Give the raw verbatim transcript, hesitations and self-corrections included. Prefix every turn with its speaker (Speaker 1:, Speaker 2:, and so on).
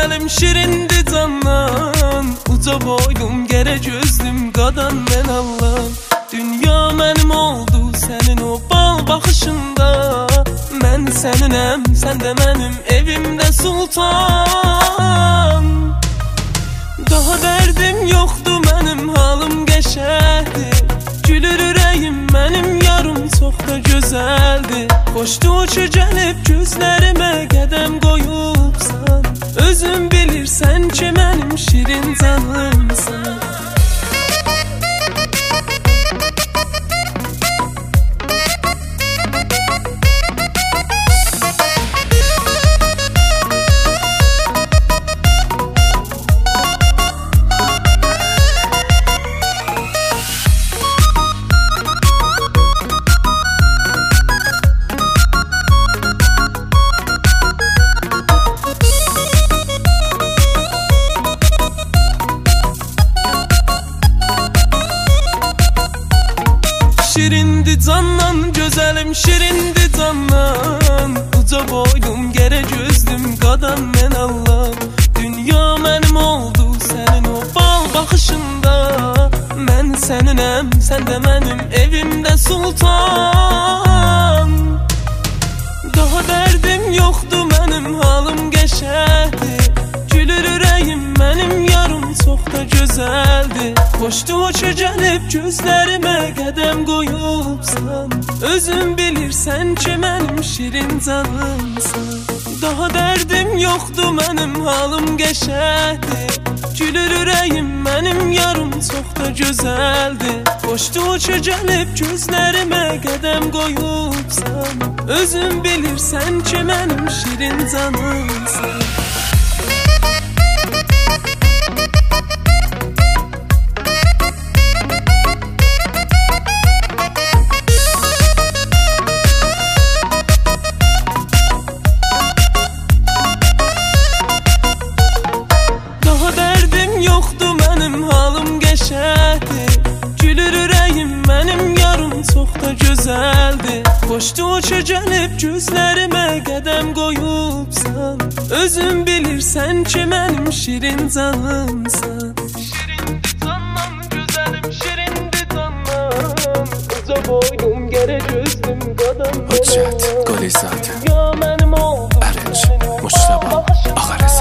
Speaker 1: gözəlim şirindi candan. Uca boydum, gərə gözlüm, qadan mən Allah. Dünya mənim oldu sənin o bal baxışında. Mən səninəm, sən də mənim evimdə sultan. Daha dərdim yoxdur mənim, halım qəşəkdir. Gülür ürəyim mənim, yarım çox da gözəldir. Xoşdu uçu gəlib gözlərimə qədəm qoyubsan. Özün bilirsən ki mənim şirin canımsan. Şirindi candan, gözəlim şirindi candan. Uca boydum, gərə gözlüm, qadan mən Allah. Dünya mənim oldu sənin o bal baxışında. Mən səninəm, sən də mənim evimdə sultan. Daha dərdim yoxdur mənim, halım qəşəkdir. Gülür ürəyim mənim, yarım çox da gözəldir. Xoşdu uçu gəlib gözlərimə qədəm qoyubsan. Özün bilirsən ki mənim şirin canımsan. Daha dərdim yoxdur mənim, halım qəşəkdir. Gülür ürəyim mənim, yarım çox da gözəldir. Xoşdu uçu gəlib gözlərimə qədəm qoyubsan. Özün bilirsən ki mənim şirin canımsan. Yoxdur mənim, halım qəşəkdir. Gülür ürəyim mənim, yarım çox da gözəldir. Xoşdu uçu gəlib gözlərimə qədəm qoyubsan. Özün bilirsən ki mənim şirin canımsan. Şirindi candan, gözəlim şirindi candan. Uca boydum, gərə gözlüm, qadan mən Allah.
Speaker 2: Hüccət, Qoli zaten
Speaker 1: Dünya mənim oldu,
Speaker 2: Ərəc, Muştaba, Ağarəz.